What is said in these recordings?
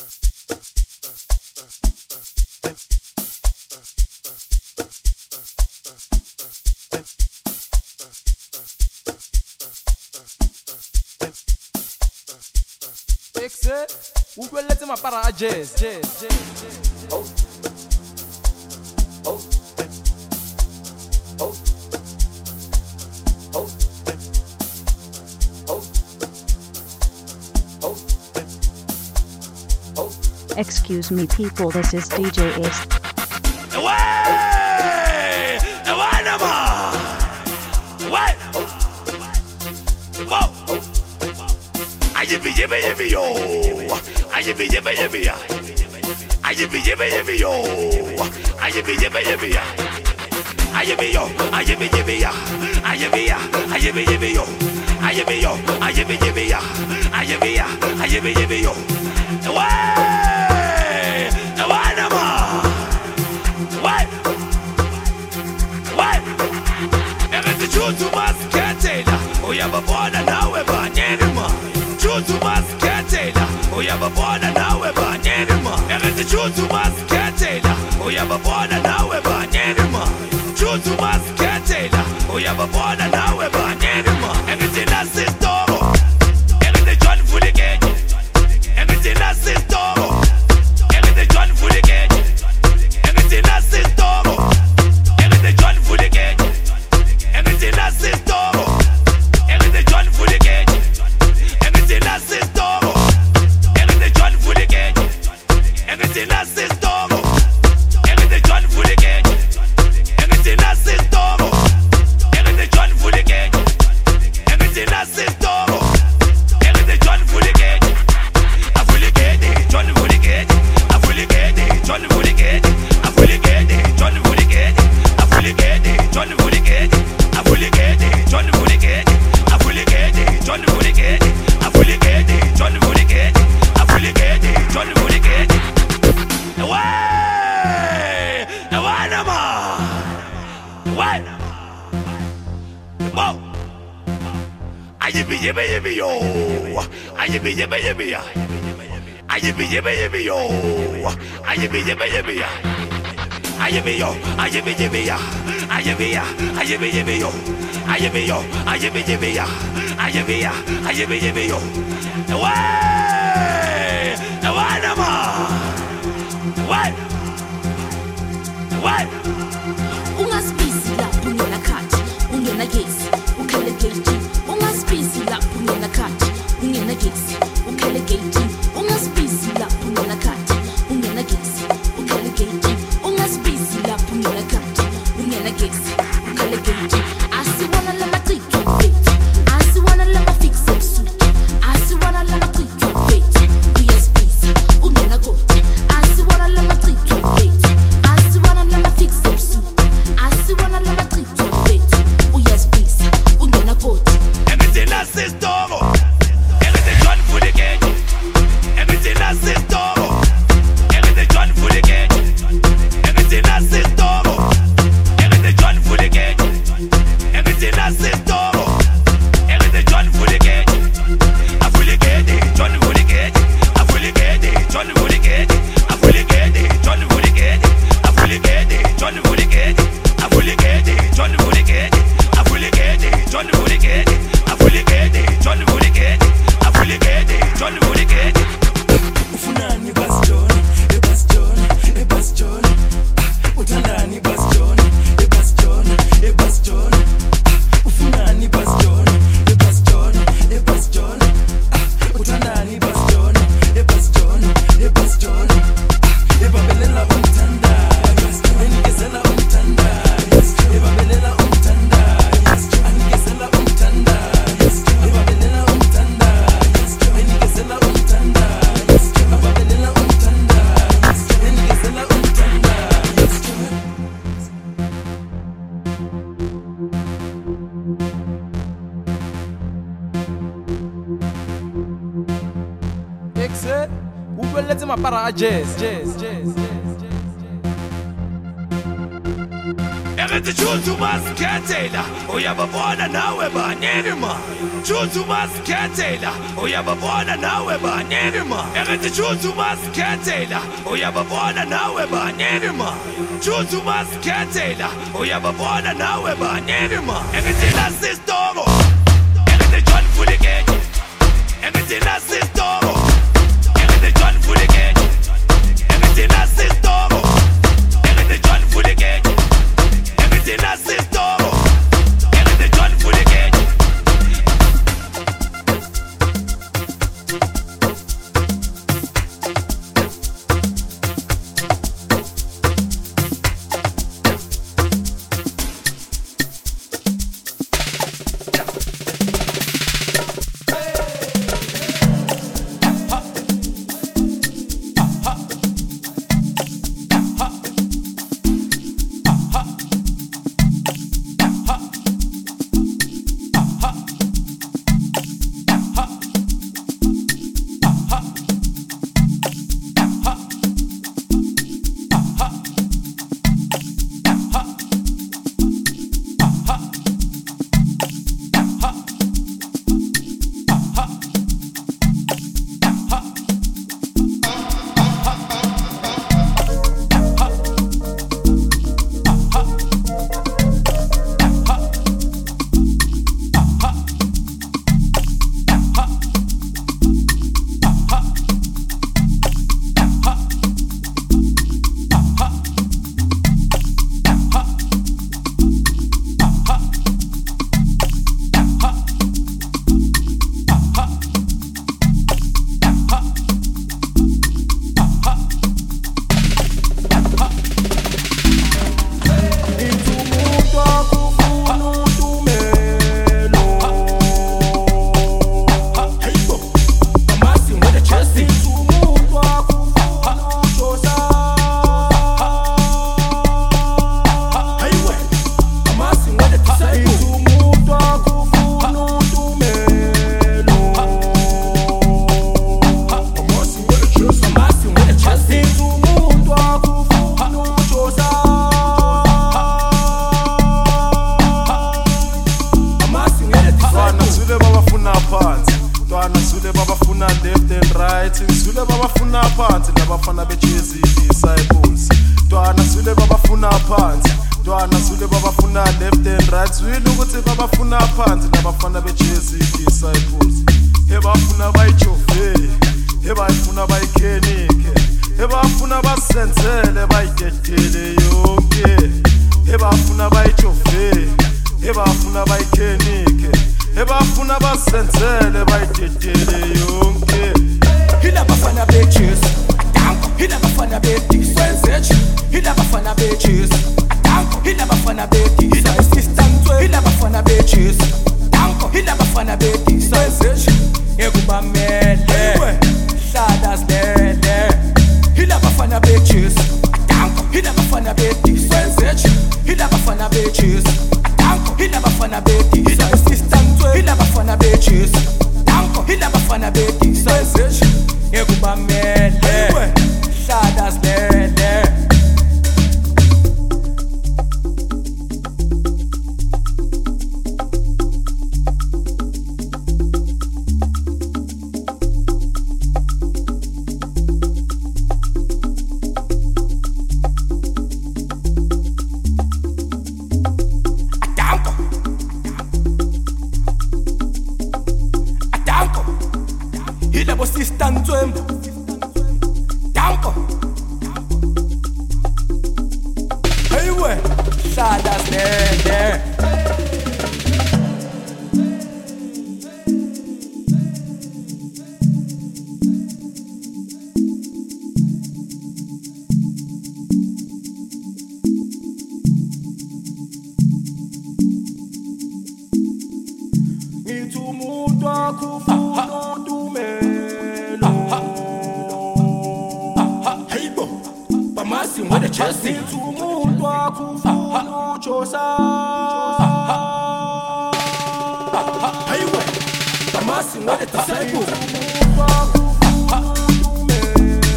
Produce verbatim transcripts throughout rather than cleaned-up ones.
Ou peut laisser ma part à jazz, jazz, jazz, jazz. Oh. Oh. Oh. Oh. Oh. Oh. Oh. Excuse me people, this is D J Ace. Away! Away no more! Away! Whoa! Yippee yippee yippee yo! Yippee yippee yippee ya! Yippee yippee yippee yo! Yippee yippee yippee ya! Yippee yo! Yippee yippee ya! Yippee ya! Yippee yippee yo! Yippee yo! Yippee yippee ya! Yippee ya! Yippee yippee yo! Away! Away no more! Away! Away! Ere the truth to us can't tell ya. Oh yeah, but born and now we're born anymore. Truth to us can't tell ya. Oh yeah, but born and now we're born anymore. Ere the truth to us can't tell ya. Oh yeah, but born and now we're born anymore. Truth to us can't tell ya. Oh yeah, but born and now we're born anymore. Everything that's is toro. Everything John for the gate. Everything that's is toro. Everything John for the gate. Everything that's is toro. Everything John for the gate. Everything that's is toro. Everything John for the gate. Everything that's is toro. Everything John for the gate. Everything that's is toro. Everything John for the gate. Everything that's is toro. Everything John for the gate. Everything that's is toro. Everything John for the gate. I fully get it. John for the gate. I fully get it. John for the gate. I fully get it. John for the gate. I fully get it. John for the gate. I fully get it. John for the gate. I fully get it. John for the gate. I fully get it. John for the gate. I fully get it. John for the gate. Away! Away no more! Away! Whoa! Yippee yippee yippee yo! Yippee yippee yippee ya! Yippee yippee yippee yo! Yippee yippee yippee ya! Yippee yo! Yippee yippee ya! Yippee ya! Yippee yippee yo! Yippee yo! Yippee yippee ya! Yippee ya! Yippee yippee yo! Away! Away no more! Away! Away! Ungaspisi lapho ungena khathi ungena gesi ukhele gate ungaspisi lapho ungena khathi ungena gesi ukhele gate ungaspisi lapho ungena khathi ungena gesi ukhele gate ungaspisi lapho ungena khathi ungena gesi ukhele gate asiwana la matriki fethu asiwana la mafix ebusuku asiwana la matriki fethu uyaspisi ungena goti asiwana la matriki fethu asiwana la mafix ebusuku asiwana la matriki fethu uyaspisi ungena goti. Everything that's is toro. Everything John for the gate. Everything that's is toro. Everything John for the gate. Everything that's is toro. Everything John for the gate. Everything that's is toro. Everything John for the gate. I fully get it. John for the gate. I fully get it. John for the gate. I fully get it. John for the gate. I fully get it. John for the gate. I fully get it. John for the gate. I fully get it. John for the gate. I fully get it. John for the gate. I fully get it. John for the gate. Ufunani bas John, e bas John, e bas John. Utandani bas John, e bas John, e bas John. Ufunani bas John, e bas John, e bas John. Utandani bas John, e bas John, e bas John. E babelela umtanda, enikezela umtanda. E babelela umtanda, anikezela umtanda. E babelela umtanda, enikezela umtanda. E babelela umtanda, enikezela umtanda. Excellent. Ou peut laisser ma part à jazz, jazz, jazz, jazz, jazz. Erethi Chutu masikhethela uyababona nawe banini ma Chutu masikhethela uyababona nawe banini ma Erethi Chutu masikhethela uyababona nawe banini ma Chutu masikhethela uyababona nawe banini ma Erethi la sistoro Erethi John Fuligeti Erethi la sistoro Erethi John Fuligeti Erethi la sistoro Erethi John Fuligeti Erethi la sistoro Erethi John Fuligeti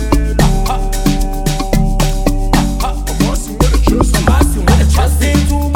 Amasi, what a trust.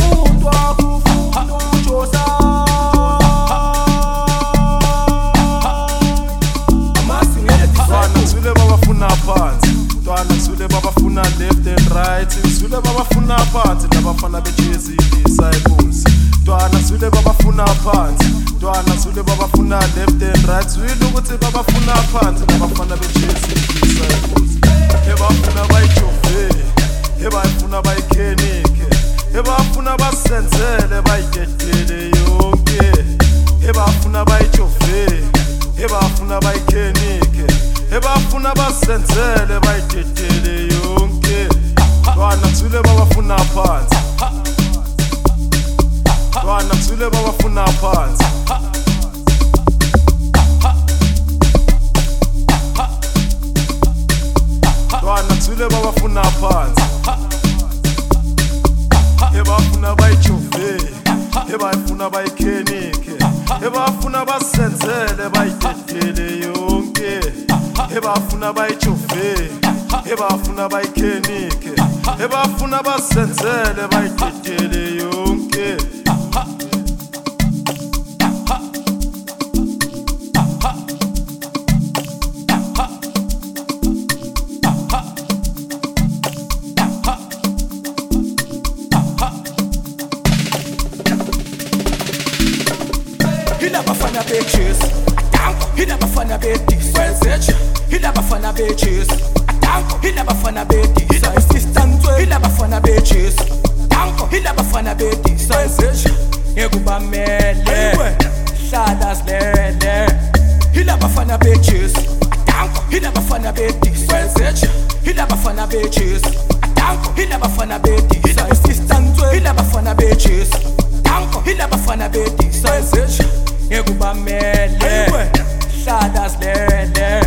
babafuna phansi ntwana ngizule babafuna left and right ngizule babafuna phansi labafana bejezi disciples ntwana ngizule babafuna phansi ntwana ngizule babafuna left and right zwile ukuthi babafuna phansi labafana bejezi disciples ebafuna bayijove ebafuna bayikhenike ebafuna basenzele bayidedele yonke ebafuna bayijove ebafuna bayikhenike ebafuna basenzele bayidedele yonke ntwana ngizule babafuna phansi ntwana ngizule babafuna phansi ntwana ngizule babafuna phansi ebafuna bayijove ebafuna bayikhenike ebafuna basenzele bayidedele yonke ebafuna bayijove ebafuna bayikhenike ebafuna basenzele bayidedele yonke Bafana bitches, hila bafana bitches, sensation. Hila bafana bitches, hila bafana bitches, assistant. Hila bafana bitches, hila bafana bitches, sensation. Yekuba mele, shadas lele. Hila bafana bitches, hila bafana bitches, sensation. Hila bafana bitches, hila bafana bitches, assistant. Hila bafana bitches, hila bafana bitches, sensation. Yekuba mele, shadas lele.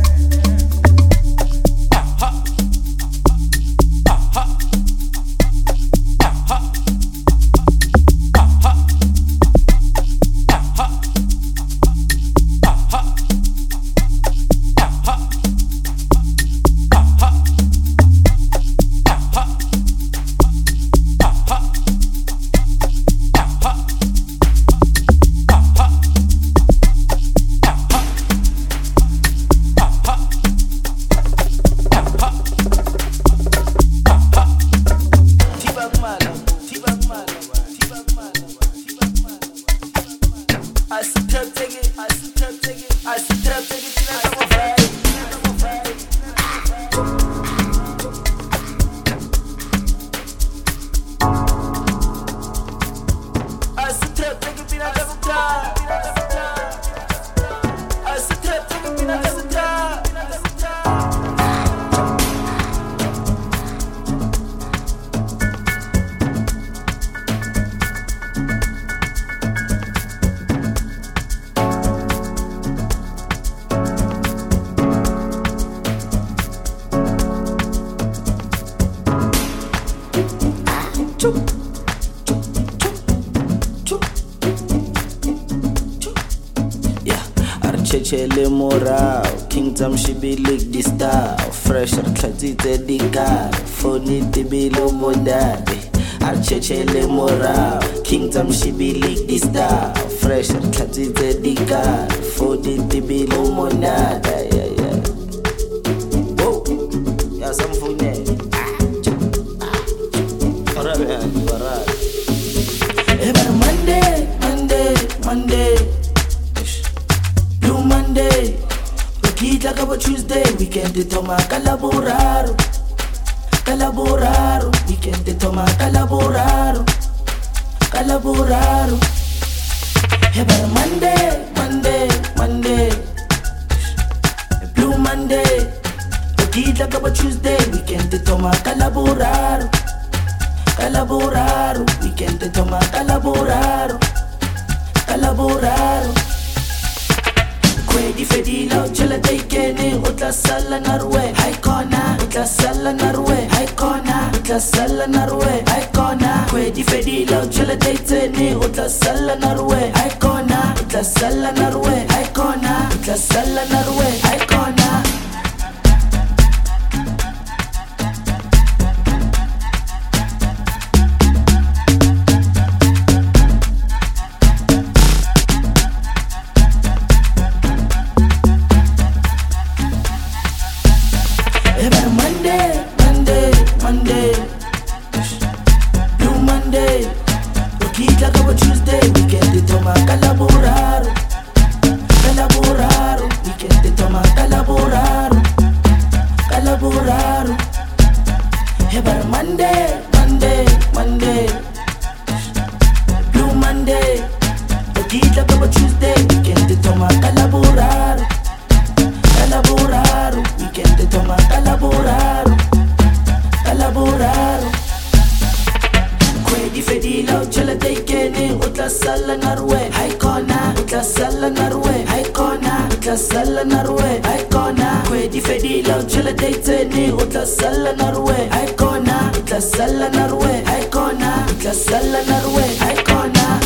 Chele morao, Kingdom she be lick the style. Fresh or tlatite di car, phone the bilo modade. Arche chele morao, Kingdom she be lick the style. Fresh or tlatite di car, phone the bilo modade. Yeah, yeah. Oh, yeah, some phone. Alright, alright. Every Monday, Monday, Monday. Monday, Ukita kaba Tuesday, weekend de toma calaboraro, calaboraro, weekend de toma calaboraro, calaboraro. Every Monday, Monday, Monday, Blue Monday, Ukita kaba Tuesday, weekend de toma calaboraro, calaboraro, weekend de toma calaboraro, calaboraro. Kwedi fedila uchela taikene utla sala narwe haikona utla sala narwe haikona utla sala narwe haikona Kwedi fedila uchela taitene utla sala narwe haikona utla sala narwe haikona utla sala narwe haikona Monday, Monday, Monday. Blue Monday. Rokita kabo Tuesday. Weekend de toma calaboraro. Calaboraro. Weekend de toma calaboraro. Calaboraro. Ever Monday, Monday, Monday. Blue Monday. Rokita kabo Tuesday. Weekend de toma calaboraro. Calaboraro. Weekend de toma calaboraro. Calaboraro. Kwedi fedila uchala teikene. Utla sala narwe. Haikona. Utla sala narwe. Haikona. Utla sala narwe. Haikona. Kwedi fedila uchala teikene. Utla sala narwe. Haikona. Utla sala narwe. Haikona. Utla sala narwe. Haikona.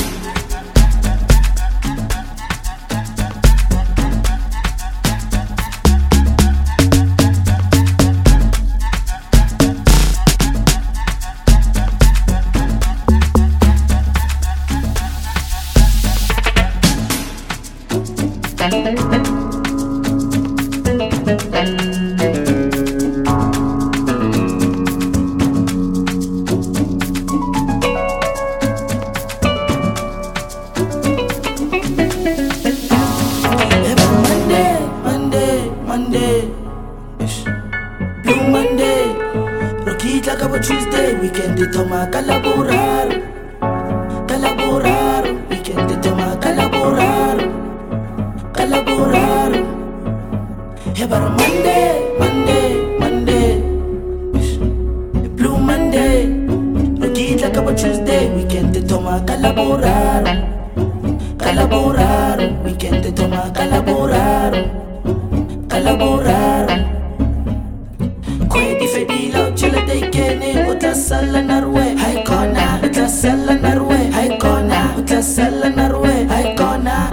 Tuesday, weekend de toma calaborar, calaborar, weekend de toma calaborar, calaborar. Ever Monday, Monday, Monday, Blue Monday, Rokita kabo Tuesday, weekend de toma calaborar, calaborar, weekend de toma calaborar, calaborar. Kwedi fedila uchala teikene. Utla sala narwe. Haikona. Utla sala narwe. Haikona. Utla sala narwe. Haikona.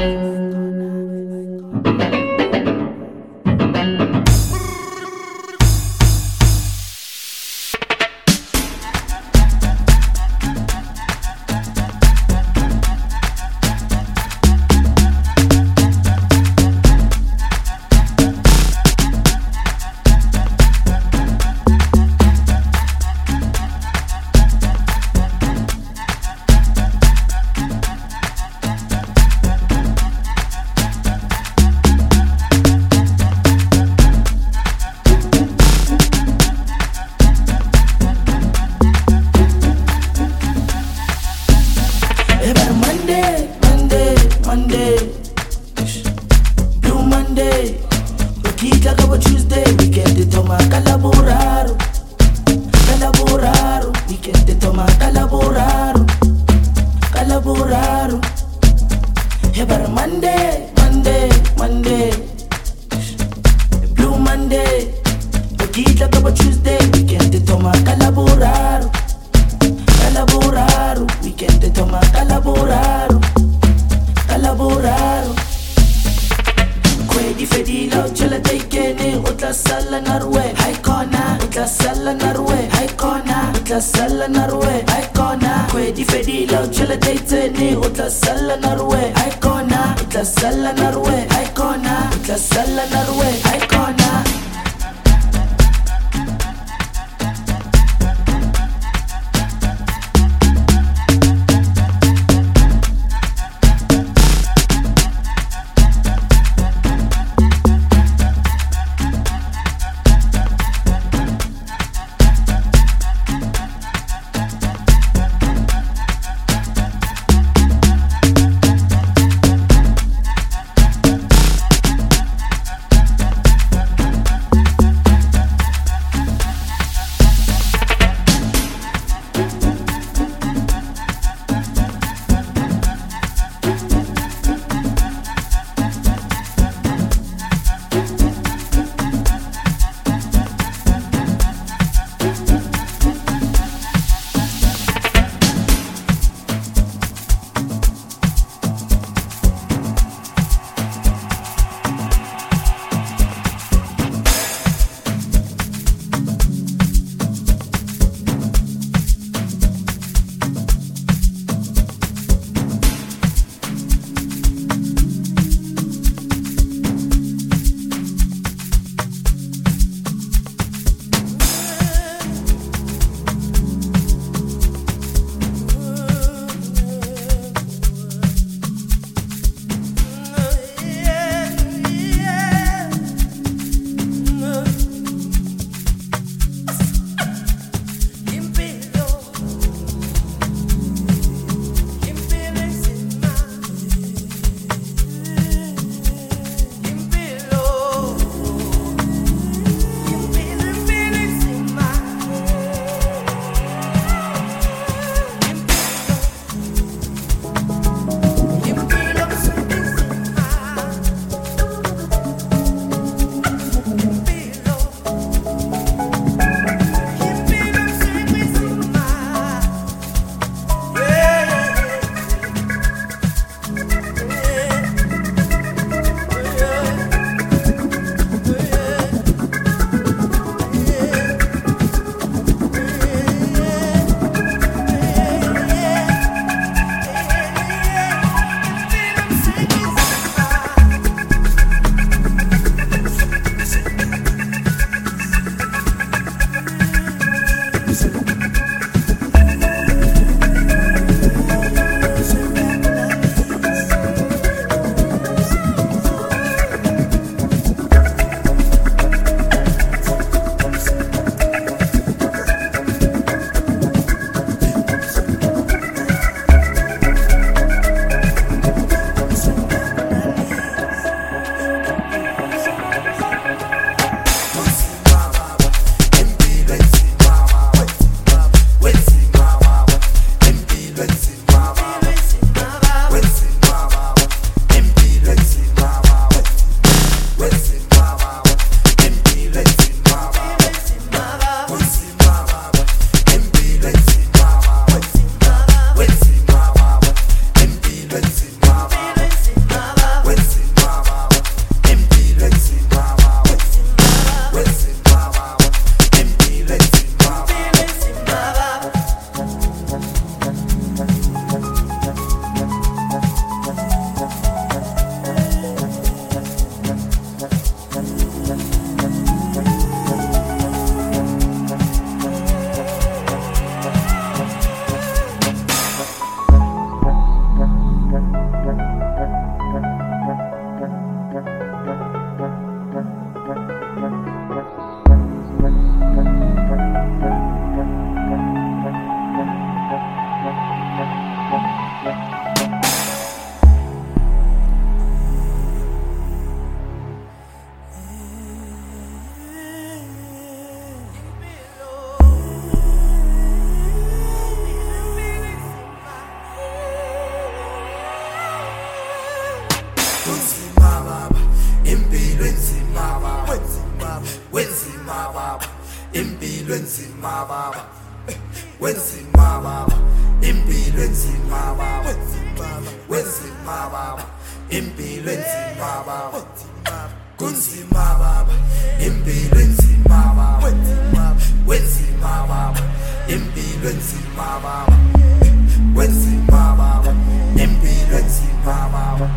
baba impilo enzima baba wenzima baba impilo enzima baba wenzima baba impilo enzima baba kunzima baba impilo enzima baba wenzima baba impilo enzima baba wenzima baba impilo enzima baba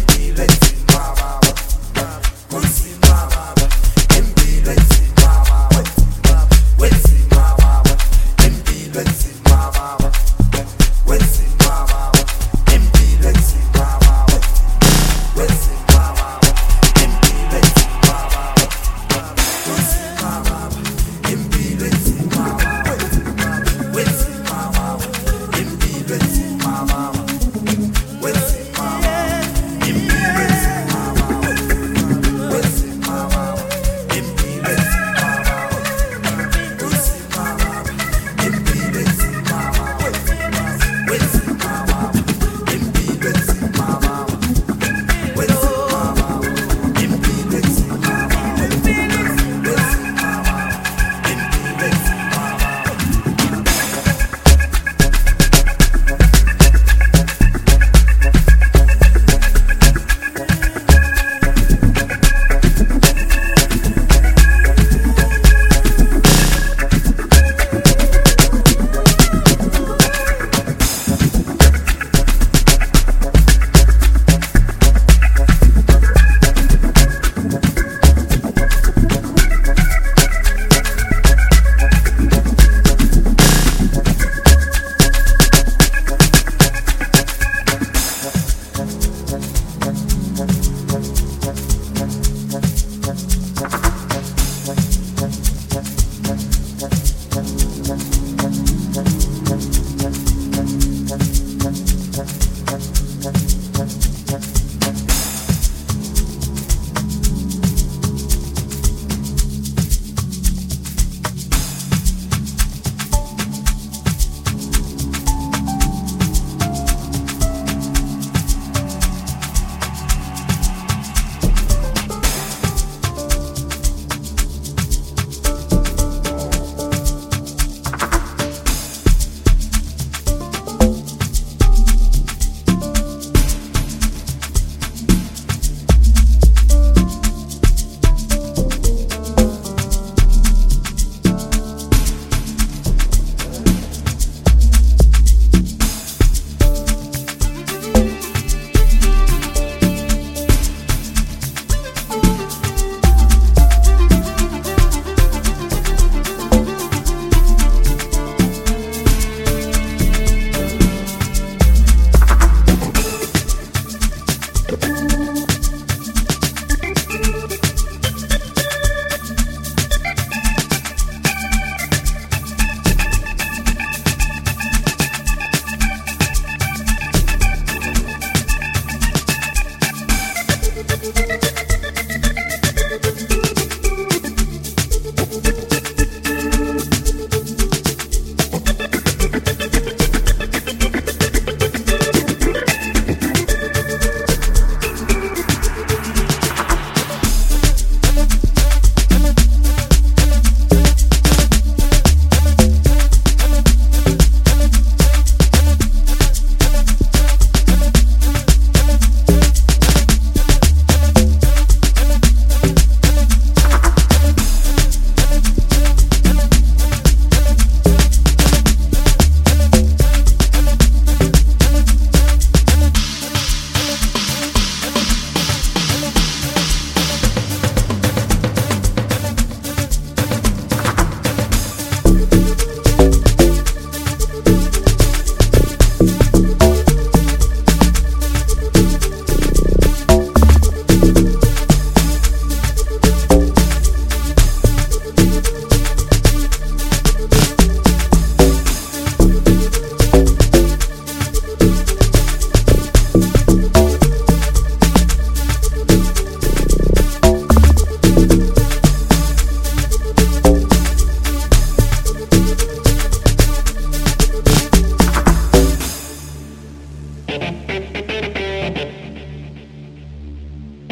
Baba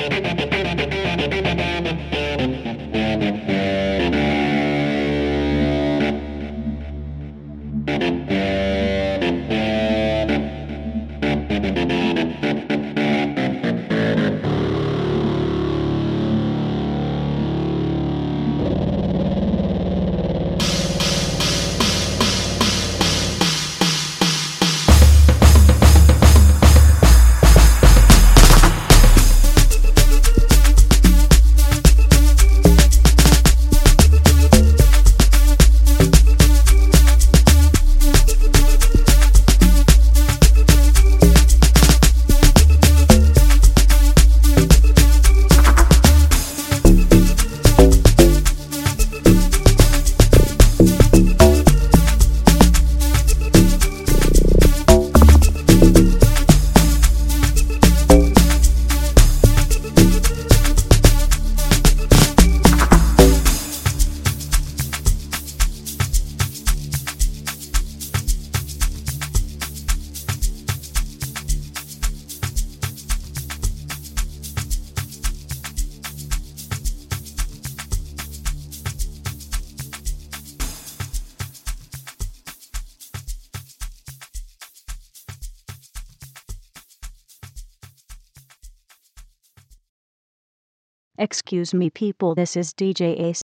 Excuse me people, this is D J Ace.